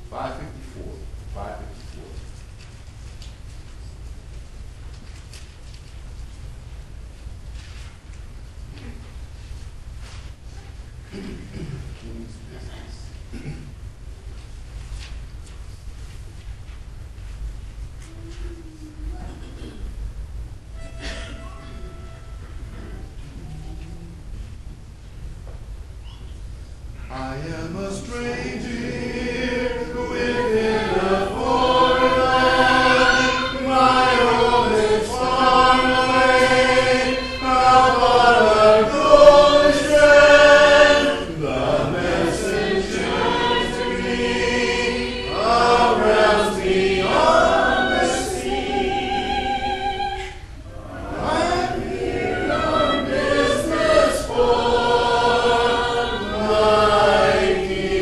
554. 554. King's business. I am a stranger within a foreign land. My home is far away, upon a golden strand. The messenger to me of realms beyond the sea. I'm here on business for my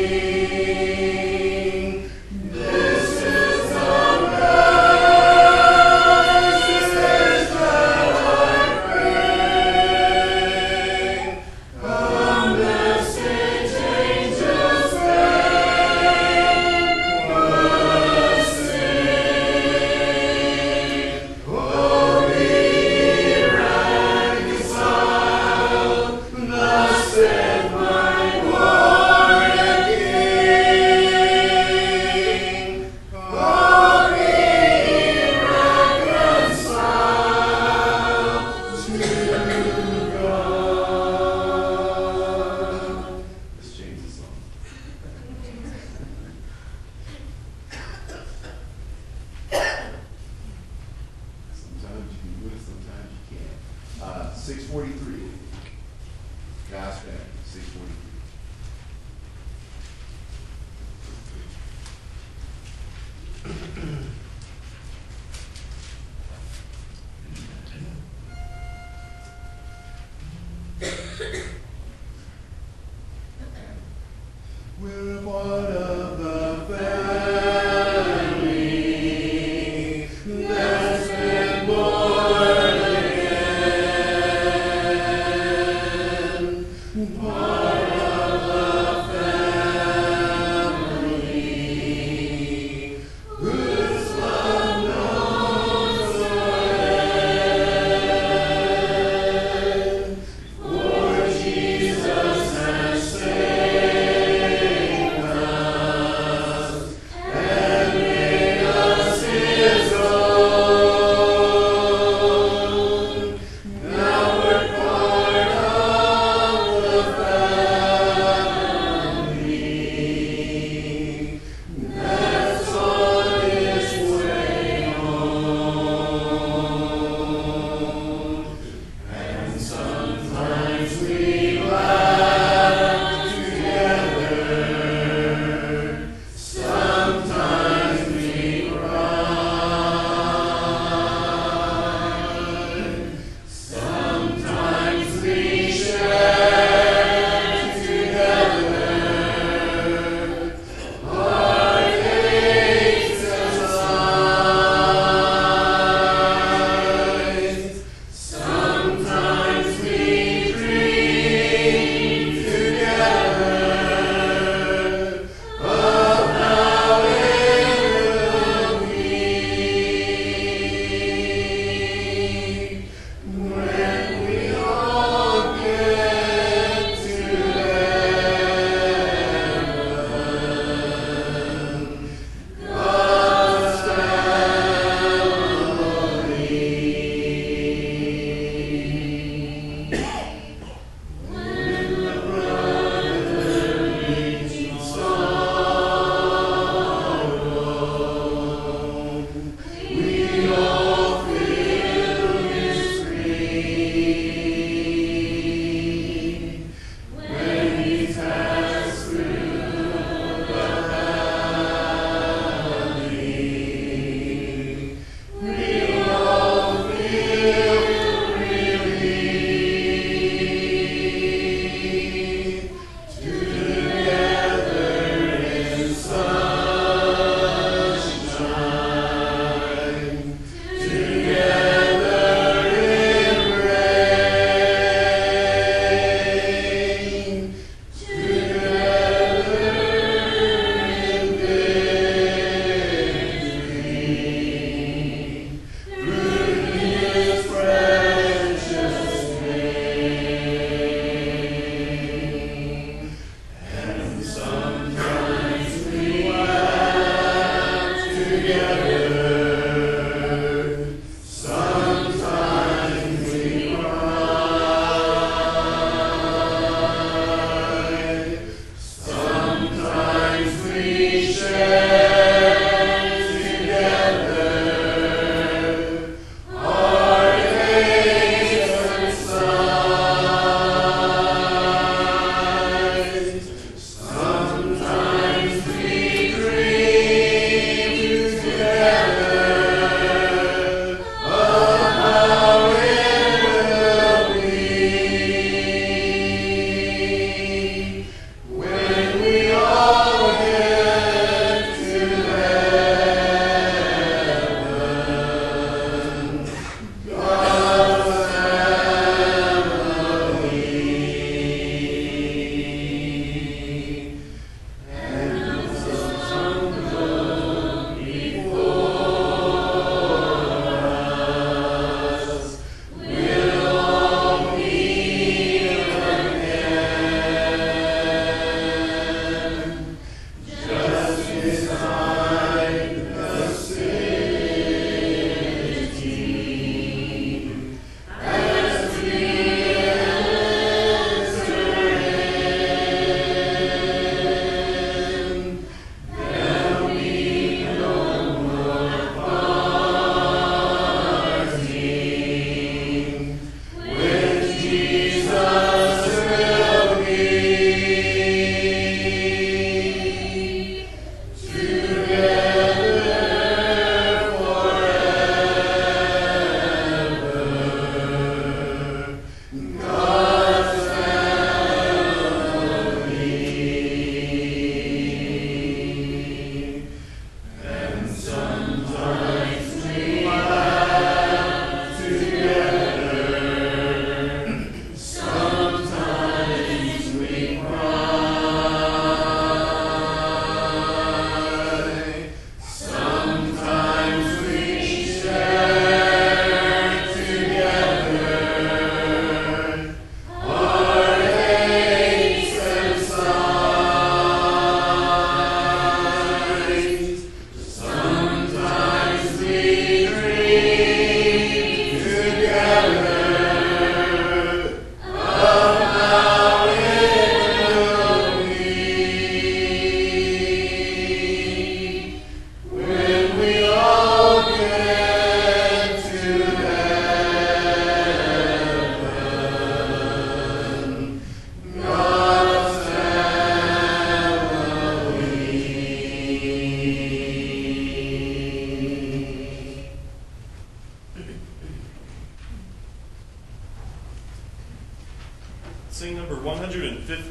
King. This is the message that I bring. A message angels bring would sing. Oh, be reconciled, thus saith my Lord and King. Oh, be reconciled to God. Let's change the song. Sometimes you can do it, sometimes you can't. 643. God's family, 643. We're a part of the family that's been born again. Part of the family whose love knows no end. For Jesus has saved us and made us His own. Now we're part of the family.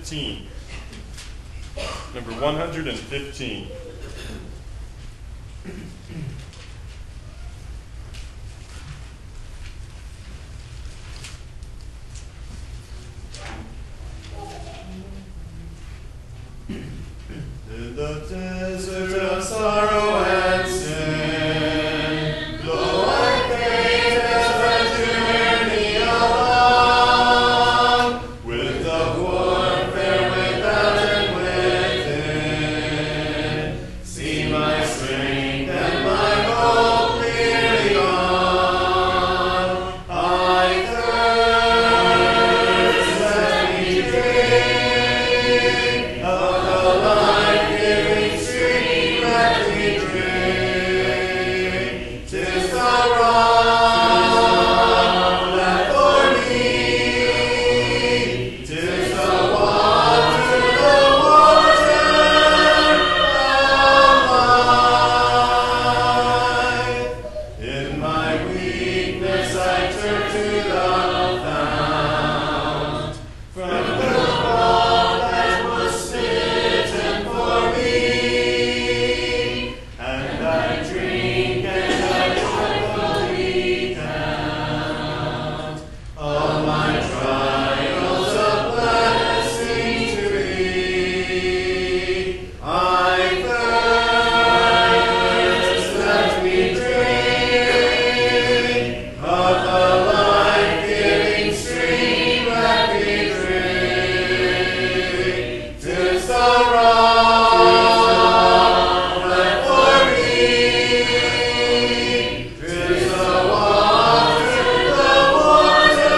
115. Number 115. In the desert of sorrow and sin, though I paint as I journey along, with the warfare without and within, see my strength and my hope clearly on. I thirst, let me drink of the life-giving stream, let me drink. 'Tis the rock that for me, 'tis the water of life. In my weakness I turn to the fount, from the rock that was smitten for me, and I drink and I joyfully count all my trials a blessing to be. I thirst, let me drink of the life-giving stream, let me drink. 'Tis the rock that for me, 'tis the water of life.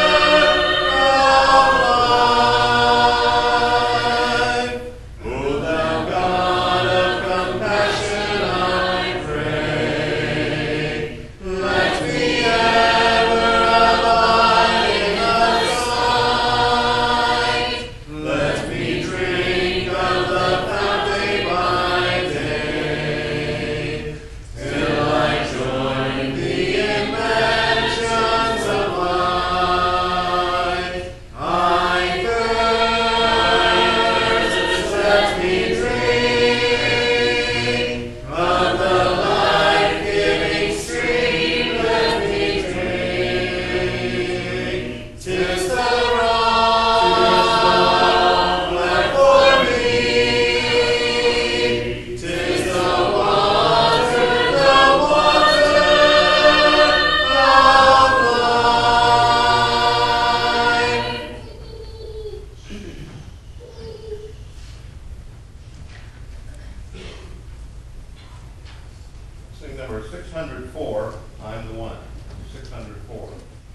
O thou God of compassion, I pray, let me ever abide in thy sight. Let me drink of the fount day by day, till I join thee in mansions of light. I thirst, let me drink of the life-giving stream, let me drink. 'Tis the rock that for me, 'tis the water of life. Sing number 604, I'm the one. 604.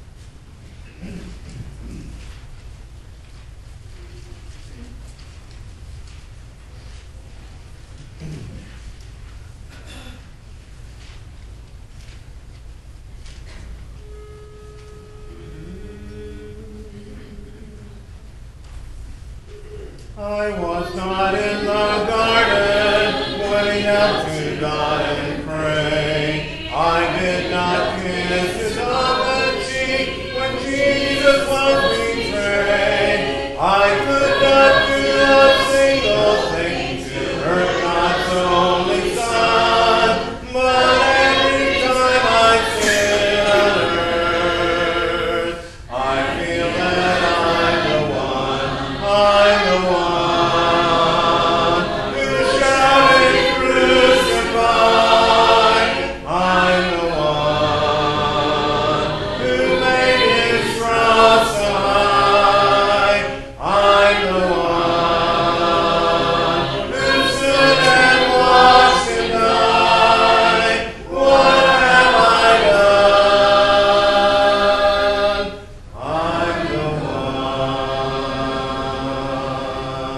I was not in the garden, going out to God and pray. I did not kiss his other cheek when Jesus was betrayed. I could not do a single thing to hurt God's only Son, but every time I sit on earth, I feel that I'm the one who shouted crucified. I'm the one who made his cross so high. I'm the one who stood and watched him die. What have I done? I'm the one.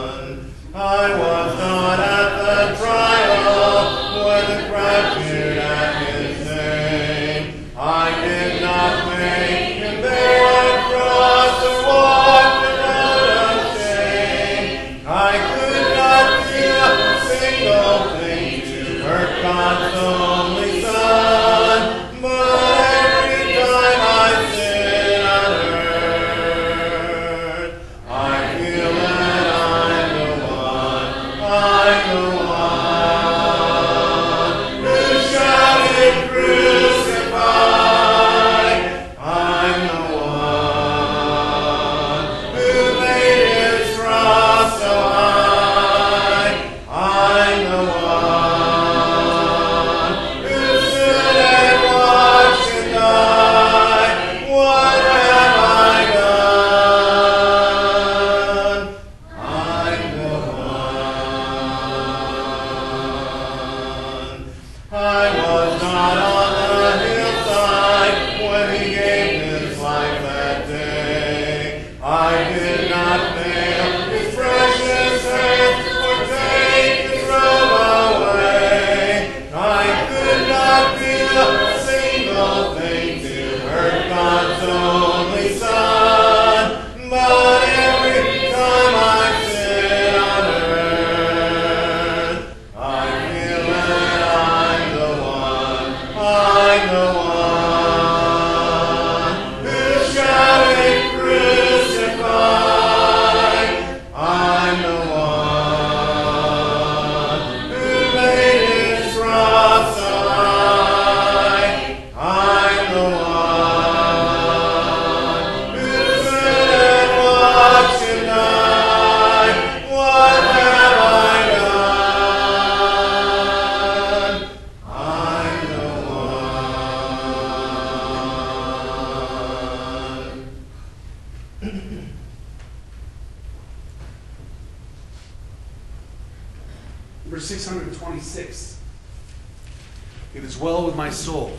Number 626. It is well with my soul.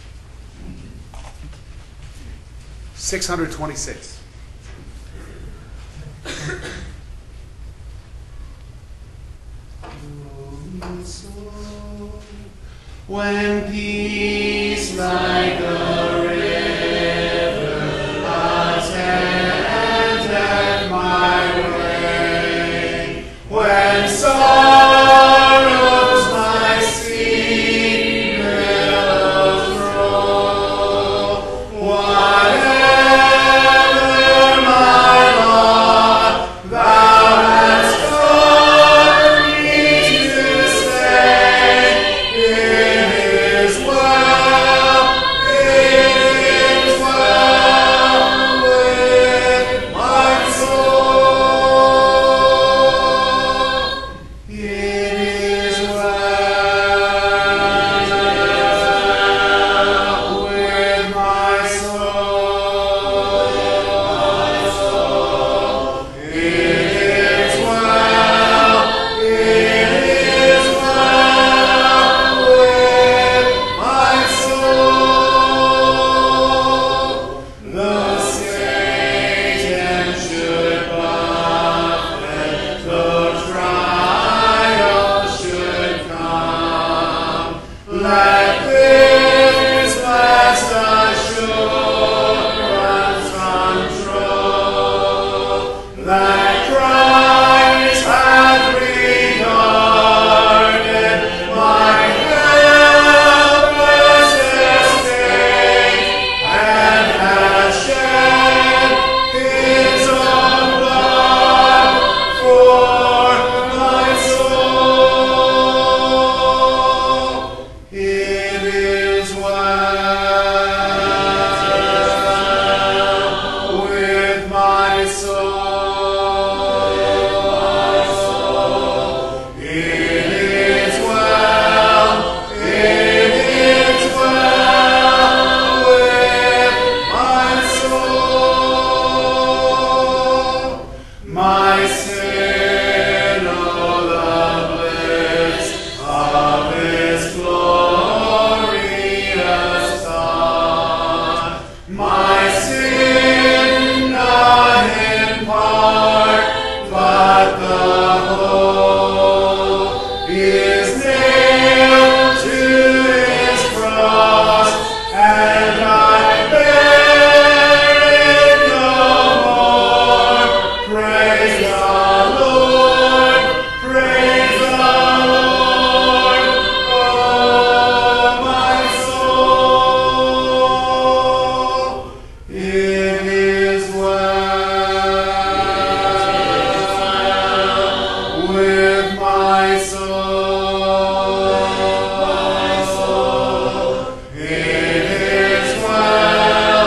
626. When peace like a river attended my way, when sorrows my sea billows roll, whatever my lot, thou hast taught me to say, it is well with my soul. It is well with my soul. It is well with my soul. Though Satan should buffet, though trial should come, let this blessed assurance control, that Christ hath regarded my helpless estate, and hath shed his own blood for my soul. It is well with my soul. It is well with my soul. My sin, oh, the bliss of His glorious thought. My sin, not in part, but the whole, is nailed to His cross, and I bear it no more. Praise the Lord, praise the Lord, oh my soul. It is well with my soul. It is well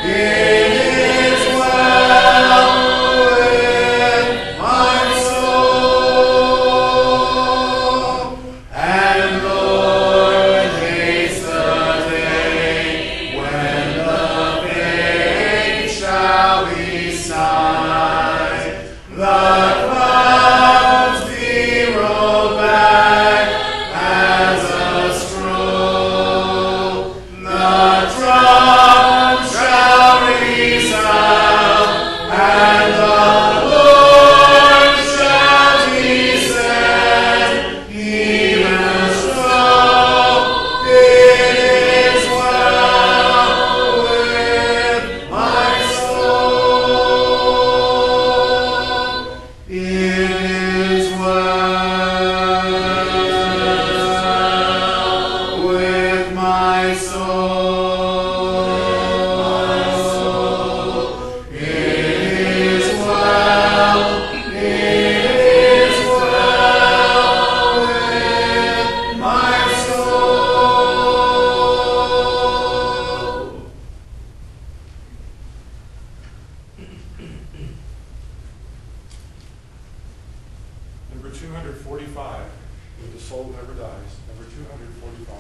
with my soul. And Lord, haste the day when the pain shall be sight, the clouds be rolled back as a scroll, the drum shall resound, and the Lord shall descend. Even so, it is well with my soul. It is well with my soul. It is well with my soul. Number 245, When the Soul Never Dies. Number 245.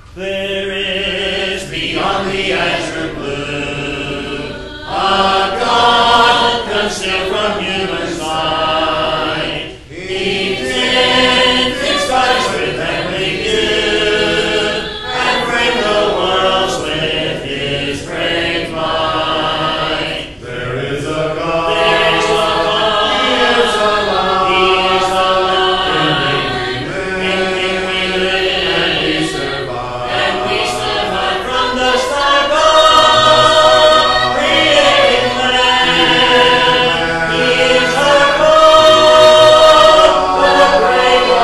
There is beyond the azure blue a God concealed from human sight. He did fix skies with heavenly view and frame the worlds with his great might. There is a God. There is a God. He is alive. He is alive. In him we live and we survive. And we survive from the star God, creating man. He is our God, the great I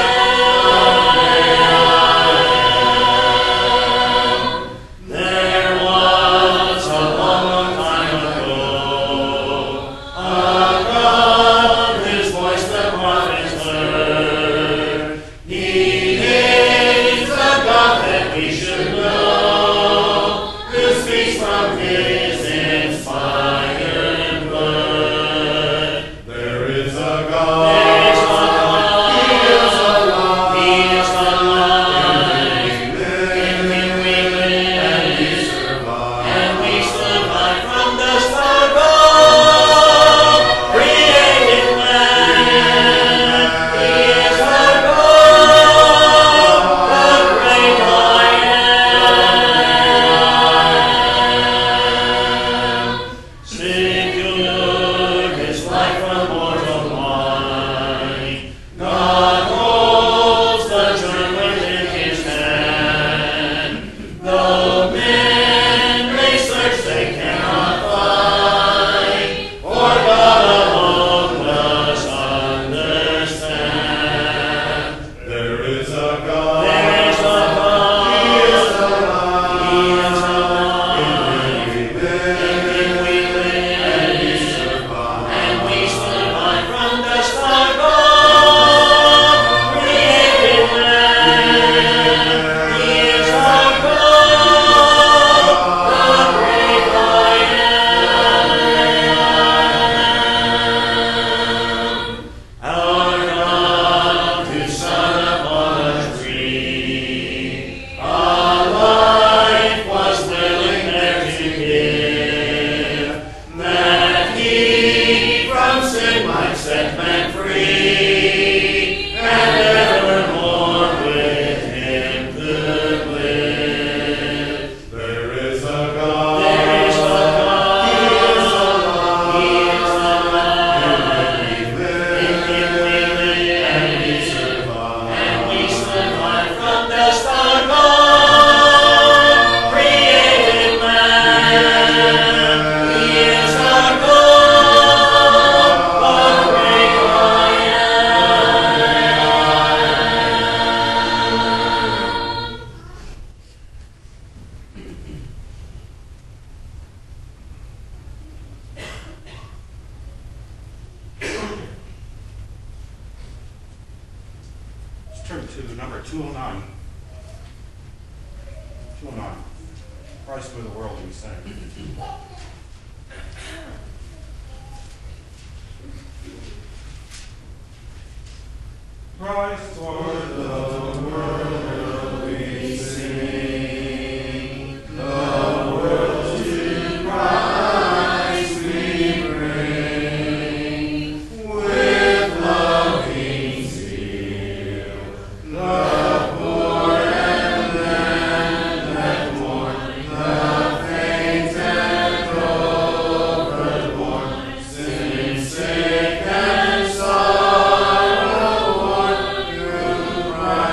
am. There was a long time ago a God whose voice the prophets heard. He is the God that we should know, who speaks from his inspired word. There is a God. There is a God. He is alive. He is alive. In him we live and we survive. And we survive from the star God, creating man. He is our God, the great I am. Secure his life from mortal mind. God holds the germ within his hand. Though men may search, they cannot find, for God alone does understand. There is a God. There is a God. He is alive. He is alive. In him we live and we survive. And we survive from the star God, created man. He is our God, the great I am. Our God who sat upon a tree, a life was willing there to give, that he from sin might set man free, and evermore with him could live. There is a God. There is a God. He is alive. He is alive. In him we live and we survive. And we survive from the star God, created man. He is our God, the great I am. Let's turn to number 209. 209. Christ for the world, we sang. Christ for the world we sing, the world to Christ we bring, with loving zeal, the poor and them that mourn, the faint and overborne, sin sick and sorrow worn, through Christ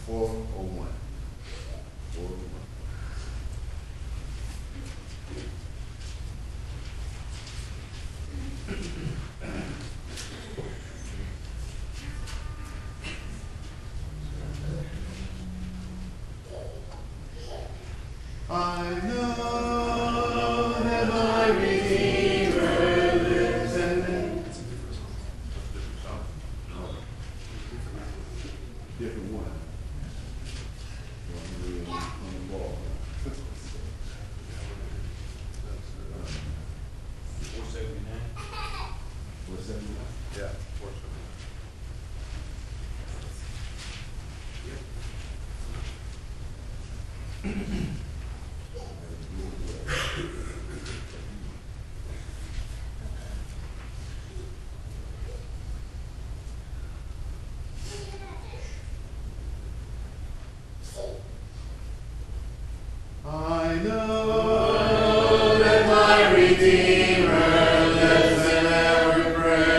401. 401. I know that my Redeemer lives and different one. On the ball. 479. 479. Yeah, 479. I know that my Redeemer lives and ever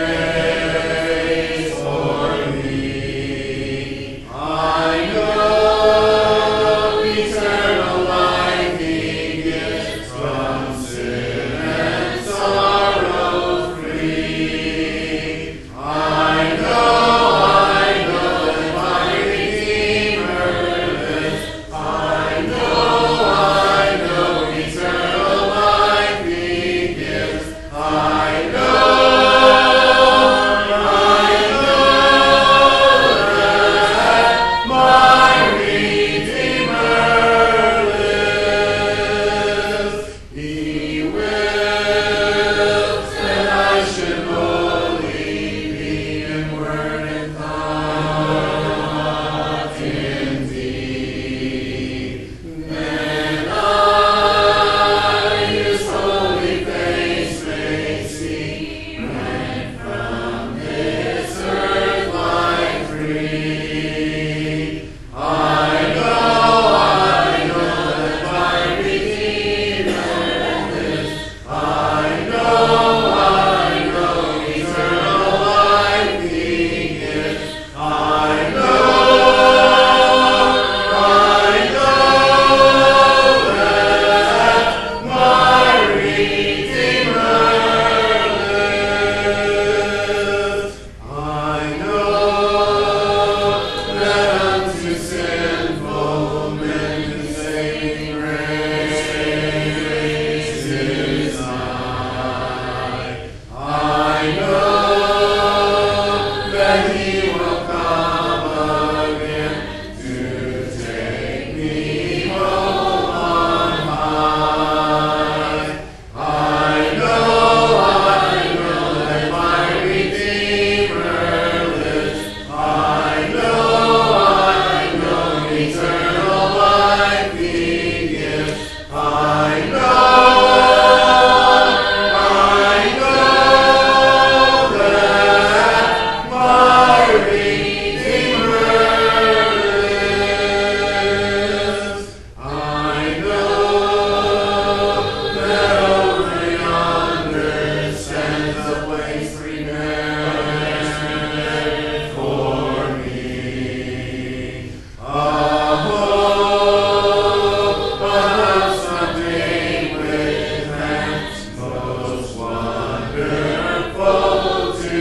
prays for me. I know eternal life He gives from sin and sorrow free. I know that my Redeemer lives. I know eternal life He gives. I know that my Redeemer lives. He wills that I should wholly be in word and thought, in deed. Then I His holy face may see, and from this earth life free. I know that my Redeemer lives. I know eternal life He gives. I know that my Redeemer lives. I know that unto sinful men His saving grace is nigh. I know that He will come again to take me home on high. I know that my Redeemer lives. I know eternal life He gives. I know that my Redeemer lives. I know that over yonder stands a place prepared for me. A hope of someday with hands most wonderful to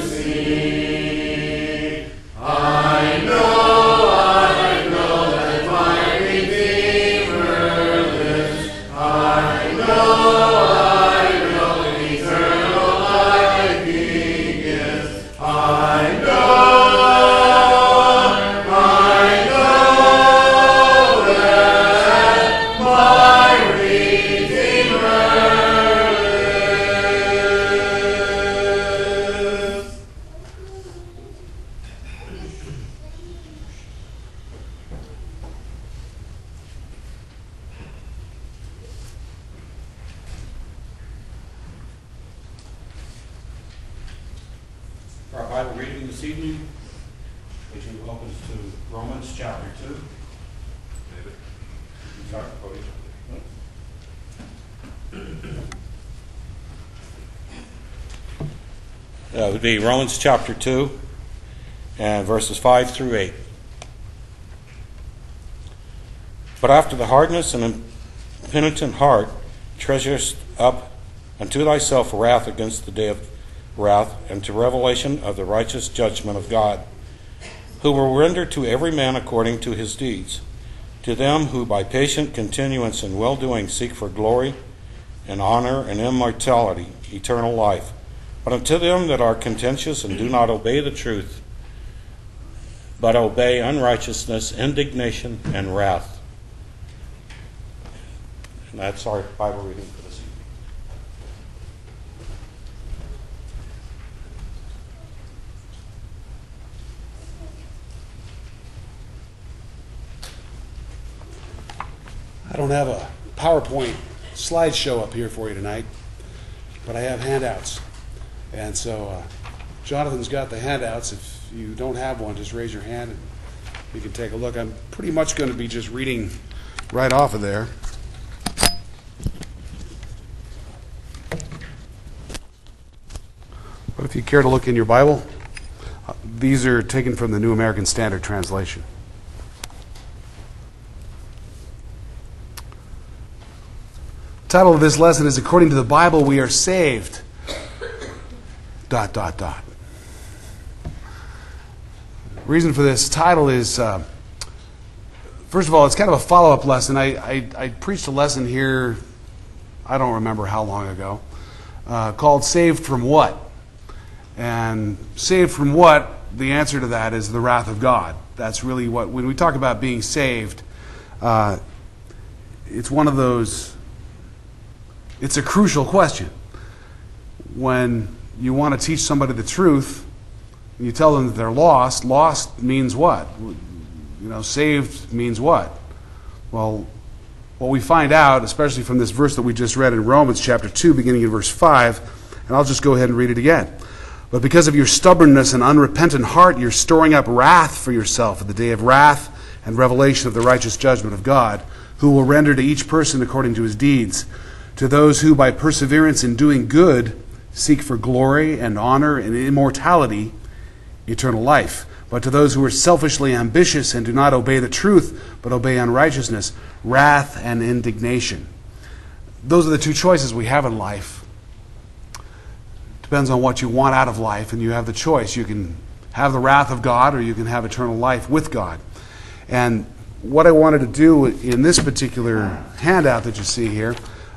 see. I know that my Redeemer lives. I know eternal life He gives. I know that my Redeemer lives. For our Bible reading this evening, would you open us to Romans chapter 2? David? Sorry, Cody. It would be Romans chapter 2 and verses 5 through 8. But after the hardness and impenitent heart treasurest up unto thyself wrath against the day of wrath, and to revelation of the righteous judgment of God, who will render to every man according to his deeds. To them who by patient continuance in well-doing seek for glory and honor and immortality, eternal life. But unto them that are contentious and do not obey the truth, but obey unrighteousness, indignation, and wrath. And that's our Bible reading for this evening. I don't have a PowerPoint slideshow up here for you tonight, but I have handouts. And so Jonathan's got the handouts. If you don't have one, just raise your hand and you can take a look. I'm pretty much going to be just reading right off of there. But if you care to look in your Bible, these are taken from the New American Standard Translation. The title of this lesson is, According to the Bible, We Are Saved. ... Reason for this title is, first of all, it's kind of a follow-up lesson. I preached a lesson here, I don't remember how long ago, called Saved from What? And saved from what, the answer to that is the wrath of God. That's really what, when we talk about being saved, it's one of those, it's a crucial question. When you want to teach somebody the truth, and you tell them that they're lost, lost means what? You know, saved means what? Well, what we find out, especially from this verse that we just read in Romans chapter 2, beginning in verse 5, and I'll just go ahead and read it again. But because of your stubbornness and unrepentant heart, you're storing up wrath for yourself at the day of wrath and revelation of the righteous judgment of God, who will render to each person according to his deeds. To those who, by perseverance in doing good, seek for glory and honor and immortality, eternal life. But to those who are selfishly ambitious and do not obey the truth, but obey unrighteousness, wrath and indignation. Those are the two choices we have in life. Depends on what you want out of life, and you have the choice. You can have the wrath of God, or you can have eternal life with God. And what I wanted to do in this particular handout that you see here,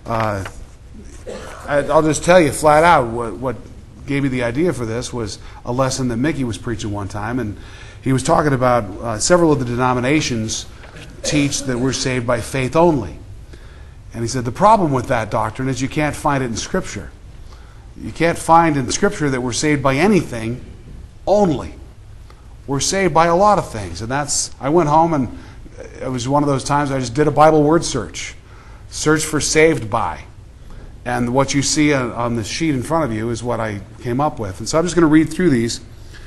I'll just tell you flat out what gave me the idea for this was a lesson that Mickey was preaching one time, and he was talking about several of the denominations teach that we're saved by faith only. And he said the problem with that doctrine is you can't find it in Scripture. You can't find in Scripture that we're saved by anything only. We're saved by a lot of things. And I went home, and it was one of those times I just did a Bible word search. Search for saved by. And what you see on the sheet in front of you is what I came up with. And so I'm just going to read through these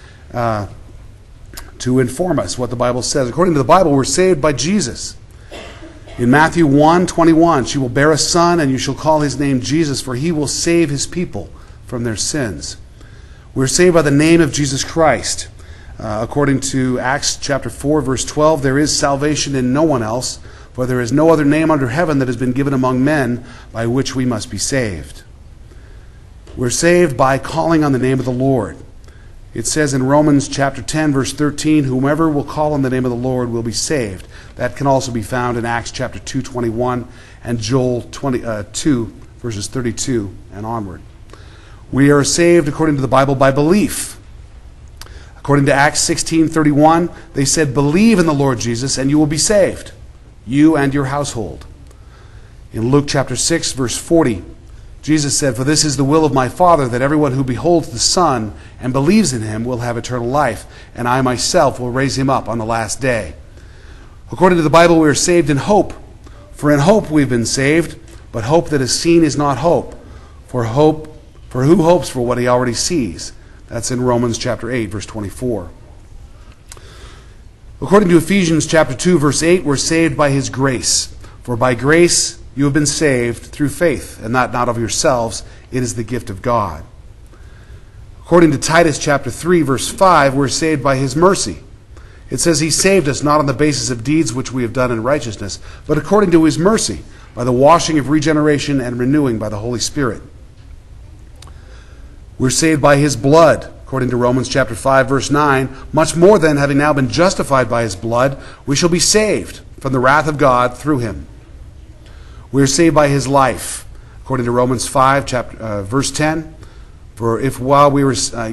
to inform us what the Bible says. According to the Bible, we're saved by Jesus. In Matthew 1:21, she will bear a son, and you shall call his name Jesus, for he will save his people from their sins. We're saved by the name of Jesus Christ. According to Acts chapter 4, verse 12, there is salvation in no one else, for there is no other name under heaven that has been given among men by which we must be saved. We're saved by calling on the name of the Lord. It says in Romans chapter 10, verse 13, whomever will call on the name of the Lord will be saved. That can also be found in Acts chapter 2:21 and Joel 2, verses 32 and onward. We are saved, according to the Bible, by belief. According to Acts 16:31, they said, believe in the Lord Jesus and you will be saved, you and your household. In Luke chapter 6, verse 40, Jesus said, for this is the will of my Father, that everyone who beholds the Son and believes in him will have eternal life, and I myself will raise him up on the last day. According to the Bible, we are saved in hope. For in hope we've been saved, but hope that is seen is not hope. For who hopes for what he already sees? That's in Romans chapter 8, verse 24. According to Ephesians chapter 2, verse 8, we're saved by his grace. For by grace you have been saved through faith, and not of yourselves. It is the gift of God. According to Titus chapter 3, verse 5, we're saved by his mercy. It says he saved us not on the basis of deeds which we have done in righteousness, but according to his mercy, by the washing of regeneration and renewing by the Holy Spirit. We're saved by his blood, according to Romans chapter 5, verse 9. Much more then, having now been justified by his blood, we shall be saved from the wrath of God through him. We are saved by his life, according to Romans 5, verse 10. For if while we were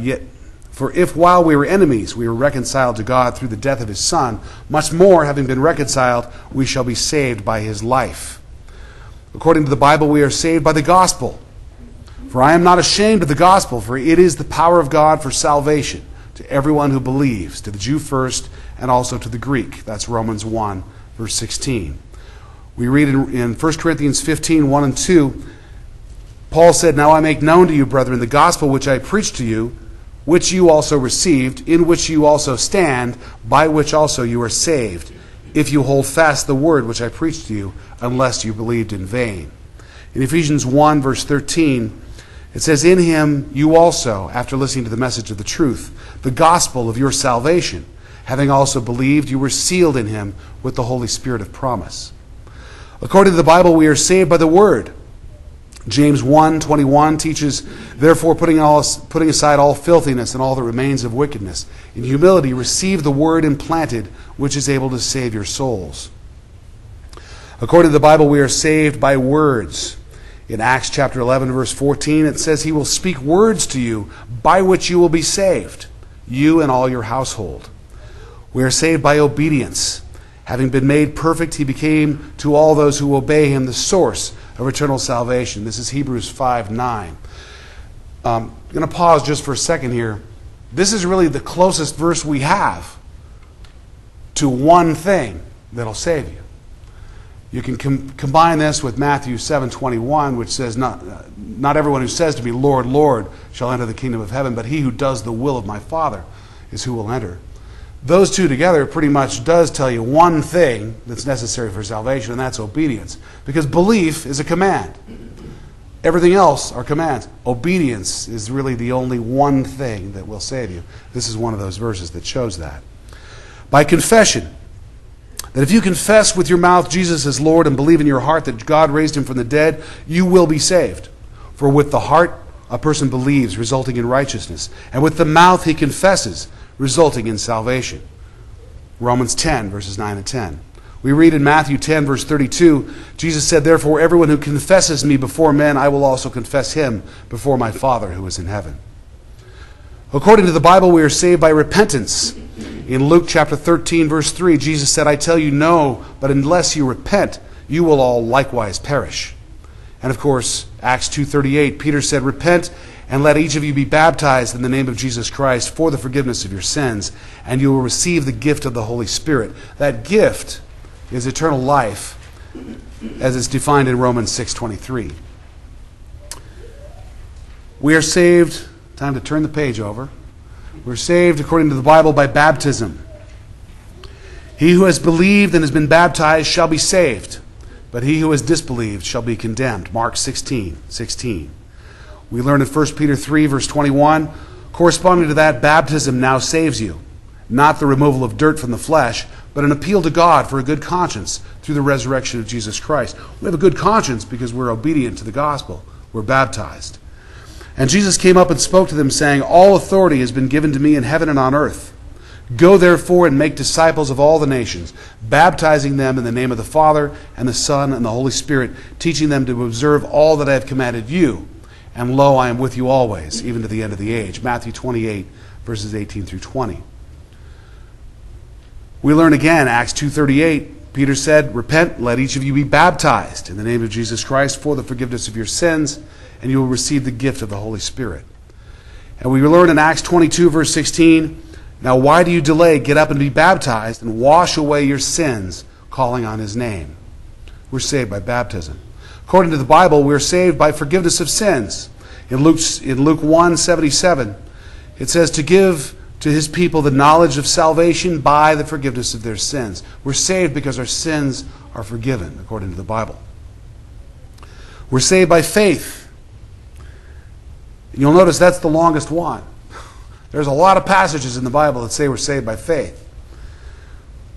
enemies, we were reconciled to God through the death of his Son, much more, having been reconciled, we shall be saved by his life. According to the Bible, we are saved by the gospel. For I am not ashamed of the gospel, for it is the power of God for salvation to everyone who believes, to the Jew first, and also to the Greek. That's Romans 1, verse 16. We read in 1 Corinthians 15, 1 and 2, Paul said, Now I make known to you, brethren, the gospel which I preached to you, which you also received, in which you also stand, by which also you are saved, if you hold fast the word which I preached to you, unless you believed in vain. In Ephesians 1, verse 13, it says, In him you also, after listening to the message of the truth, the gospel of your salvation, having also believed, you were sealed in him with the Holy Spirit of promise. According to the Bible, we are saved by the word. James 1:21 teaches, Therefore, putting aside all filthiness and all that remains of wickedness, in humility receive the word implanted, which is able to save your souls. According to the Bible, we are saved by words. In Acts chapter 11, verse 14, it says, He will speak words to you by which you will be saved, you and all your household. We are saved by obedience. Having been made perfect, he became to all those who obey him the source of eternal salvation. This is Hebrews 5:9. I'm going to pause just for a second here. This is really the closest verse we have to one thing that'll save you. You can combine this with Matthew 7:21, which says, not everyone who says to me, Lord, Lord, shall enter the kingdom of heaven, but he who does the will of my Father is who will enter. Those two together pretty much does tell you one thing that's necessary for salvation, and that's obedience. Because belief is a command. Everything else are commands. Obedience is really the only one thing that will save you. This is one of those verses that shows that. By confession, that if you confess with your mouth Jesus as Lord and believe in your heart that God raised him from the dead, you will be saved. For with the heart a person believes, resulting in righteousness, and with the mouth he confesses, resulting in salvation. Romans 10, verses 9 and 10. We read in Matthew 10, verse 32, Jesus said, Therefore everyone who confesses me before men, I will also confess him before my Father who is in heaven. According to the Bible, we are saved by repentance. In Luke chapter 13, verse 3, Jesus said, I tell you no, but unless you repent, you will all likewise perish. And of course, Acts 2:38, Peter said, Repent and let each of you be baptized in the name of Jesus Christ for the forgiveness of your sins, and you will receive the gift of the Holy Spirit. That gift is eternal life, as it's defined in Romans 6:23. We are saved, time to turn the page over. We're saved, according to the Bible, by baptism. He who has believed and has been baptized shall be saved, but he who has disbelieved shall be condemned. Mark 16:16. We learn in 1 Peter 3, verse 21, corresponding to that, baptism now saves you, not the removal of dirt from the flesh, but an appeal to God for a good conscience through the resurrection of Jesus Christ. We have a good conscience because we're obedient to the gospel. We're baptized. And Jesus came up and spoke to them, saying, All authority has been given to me in heaven and on earth. Go therefore and make disciples of all the nations, baptizing them in the name of the Father and the Son and the Holy Spirit, teaching them to observe all that I have commanded you. And lo, I am with you always, even to the end of the age. Matthew 28, verses 18 through 20. We learn again, Acts 2:38, Peter said, Repent, let each of you be baptized in the name of Jesus Christ for the forgiveness of your sins, and you will receive the gift of the Holy Spirit. And we learn in Acts 22, verse 16, Now why do you delay? Get up and be baptized and wash away your sins, calling on his name. We're saved by baptism. According to the Bible, we're saved by forgiveness of sins. In Luke 1:77, it says to give to his people the knowledge of salvation by the forgiveness of their sins. We're saved because our sins are forgiven, according to the Bible. We're saved by faith. You'll notice that's the longest one. There's a lot of passages in the Bible that say we're saved by faith.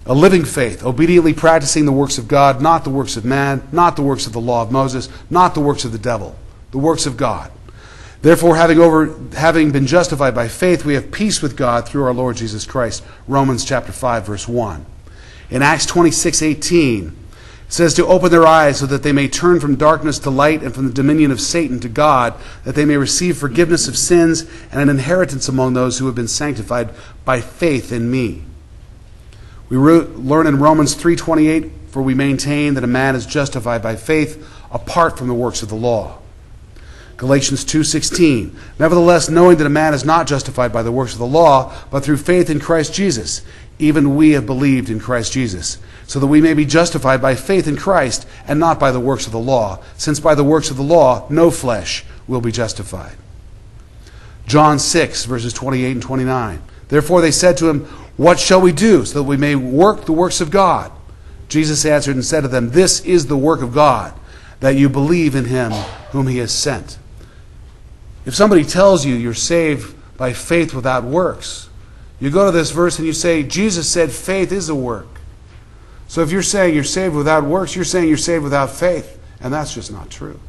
A living faith, obediently practicing the works of God, not the works of man, not the works of the law of Moses, not the works of the devil, the works of God. Therefore, having been justified by faith, we have peace with God through our Lord Jesus Christ. Romans chapter 5, verse 1. In Acts 26:18, it says to open their eyes so that they may turn from darkness to light and from the dominion of Satan to God, that they may receive forgiveness of sins and an inheritance among those who have been sanctified by faith in me. We learn in Romans 3:28, for we maintain that a man is justified by faith apart from the works of the law. Galatians 2:16, nevertheless, knowing that a man is not justified by the works of the law, but through faith in Christ Jesus, even we have believed in Christ Jesus, so that we may be justified by faith in Christ and not by the works of the law, since by the works of the law no flesh will be justified. John 6, verses 28 and 29. Therefore they said to him, what shall we do so that we may work the works of God? Jesus answered and said to them, this is the work of God, that you believe in him whom he has sent. If somebody tells you you're saved by faith without works, you go to this verse and you say, Jesus said faith is a work. So if you're saying you're saved without works, you're saying you're saved without faith. And that's just not true.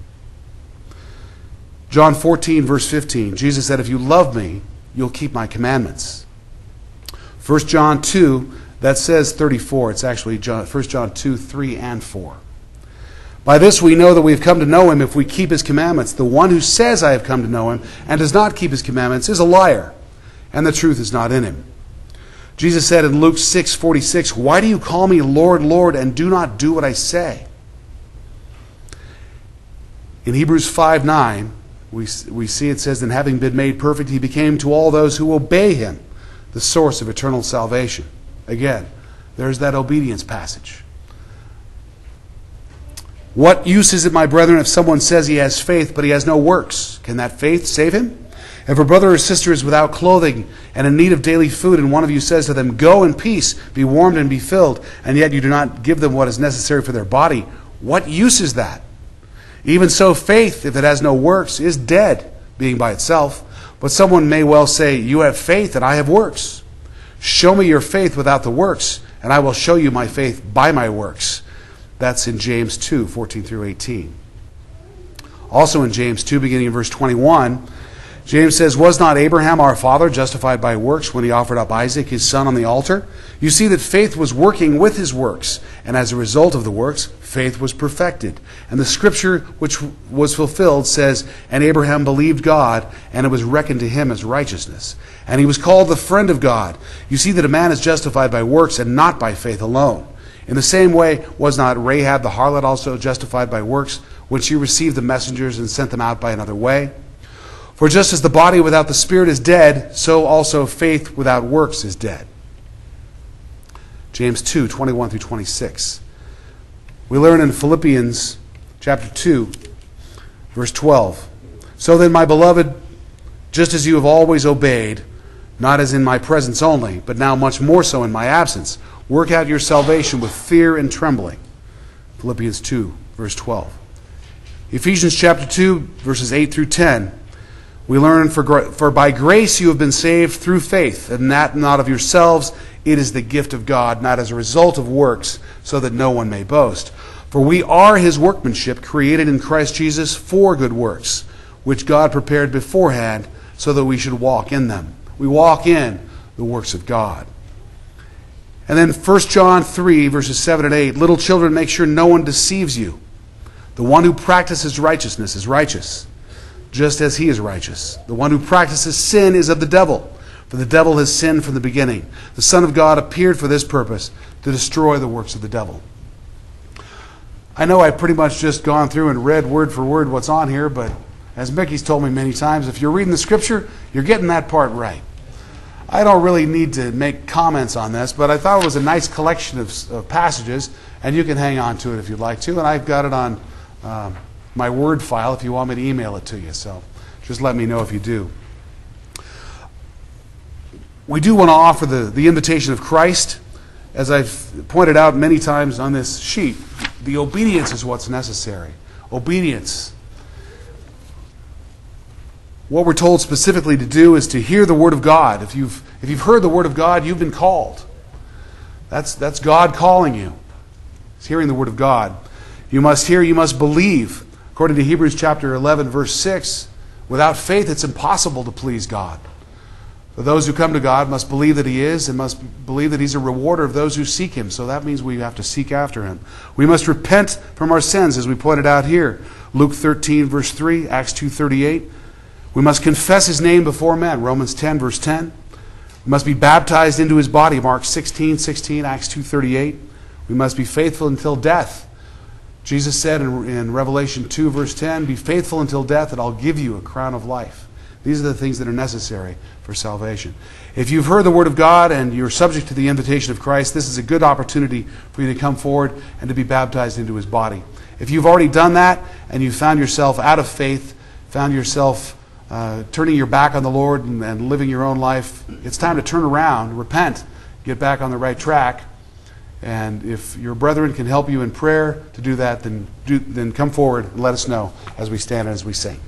John 14, verse 15, Jesus said, if you love me, you'll keep my commandments. 1 John 2, that says 34. It's actually 1 John 2, 3, and 4. By this we know that we have come to know him if we keep his commandments. The one who says, I have come to know him, and does not keep his commandments is a liar, and the truth is not in him. Jesus said in Luke 6:46, why do you call me Lord, Lord, and do not do what I say? In Hebrews 5:9, we see it says, then having been made perfect, he became to all those who obey him the source of eternal salvation. Again, there's that obedience passage. What use is it, my brethren, if someone says he has faith, but he has no works? Can that faith save him? If a brother or sister is without clothing and in need of daily food, and one of you says to them, go in peace, be warmed and be filled, and yet you do not give them what is necessary for their body, what use is that? Even so, faith, if it has no works, is dead, being by itself. But someone may well say, you have faith and I have works. Show me your faith without the works, and I will show you my faith by my works. That's in James 2, 14 through 18. Also in James 2, beginning in verse 21, James says, was not Abraham our father justified by works when he offered up Isaac his son on the altar? You see that faith was working with his works, and as a result of the works, faith was perfected. And the scripture which was fulfilled says, and Abraham believed God, and it was reckoned to him as righteousness. And he was called the friend of God. You see that a man is justified by works and not by faith alone. In the same way, was not Rahab the harlot also justified by works when she received the messengers and sent them out by another way? For just as the body without the spirit is dead, so also faith without works is dead. James 2, 21 through 26. We learn in Philippians chapter 2, verse 12. So then, my beloved, just as you have always obeyed, not as in my presence only, but now much more so in my absence, work out your salvation with fear and trembling. Philippians 2, verse 12. Ephesians chapter 2, verses 8 through 10. We learn, for by grace you have been saved through faith, and that not of yourselves, it is the gift of God, not as a result of works, so that no one may boast. For we are his workmanship, created in Christ Jesus for good works, which God prepared beforehand, so that we should walk in them. We walk in the works of God. And then 1 John 3, verses 7 and 8, little children, make sure no one deceives you. The one who practices righteousness is righteous, just as he is righteous. The one who practices sin is of the devil, for the devil has sinned from the beginning. The Son of God appeared for this purpose, to destroy the works of the devil. I know I've pretty much just gone through and read word for word what's on here, but as Mickey's told me many times, if you're reading the Scripture, you're getting that part right. I don't really need to make comments on this, but I thought it was a nice collection of passages, and you can hang on to it if you'd like to, and I've got it on my Word file if you want me to email it to you. So just let me know if you do. We do want to offer the invitation of Christ. As I've pointed out many times on this sheet, the obedience is what's necessary. Obedience. What we're told specifically to do is to hear the Word of God. If you've heard the Word of God, you've been called. That's God calling you. It's hearing the word of God. You must hear, you must believe. According to Hebrews chapter 11, verse 6, without faith it's impossible to please God. For those who come to God must believe that He is and must believe that He's a rewarder of those who seek Him. So that means we have to seek after Him. We must repent from our sins, as we pointed out here. Luke 13, verse 3, Acts 2:38. We must confess His name before men, Romans 10, verse 10. We must be baptized into His body, Mark 16:16, Acts 2:38. We must be faithful until death. Jesus said in Revelation 2, verse 10, be faithful until death and I'll give you a crown of life. These are the things that are necessary for salvation. If you've heard the word of God and you're subject to the invitation of Christ, this is a good opportunity for you to come forward and to be baptized into His body. If you've already done that and you found yourself out of faith, found yourself turning your back on the Lord and living your own life, it's time to turn around, repent, get back on the right track. And if your brethren can help you in prayer to do that, then come forward and let us know as we stand and as we sing.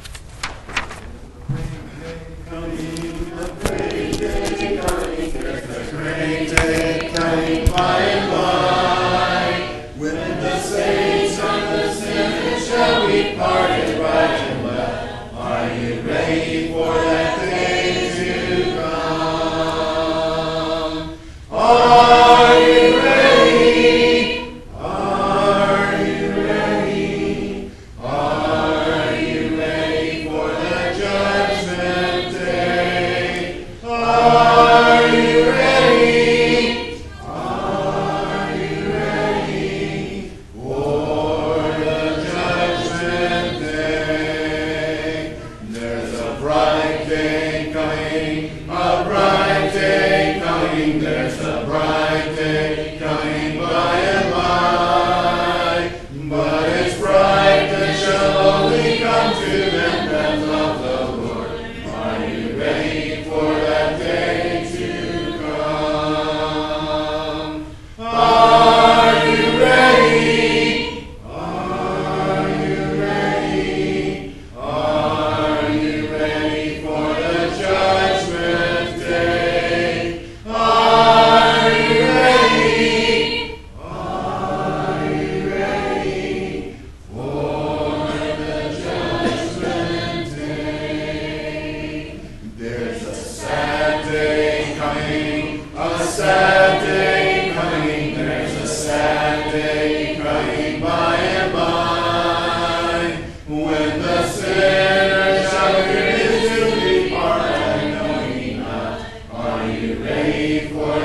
Ready for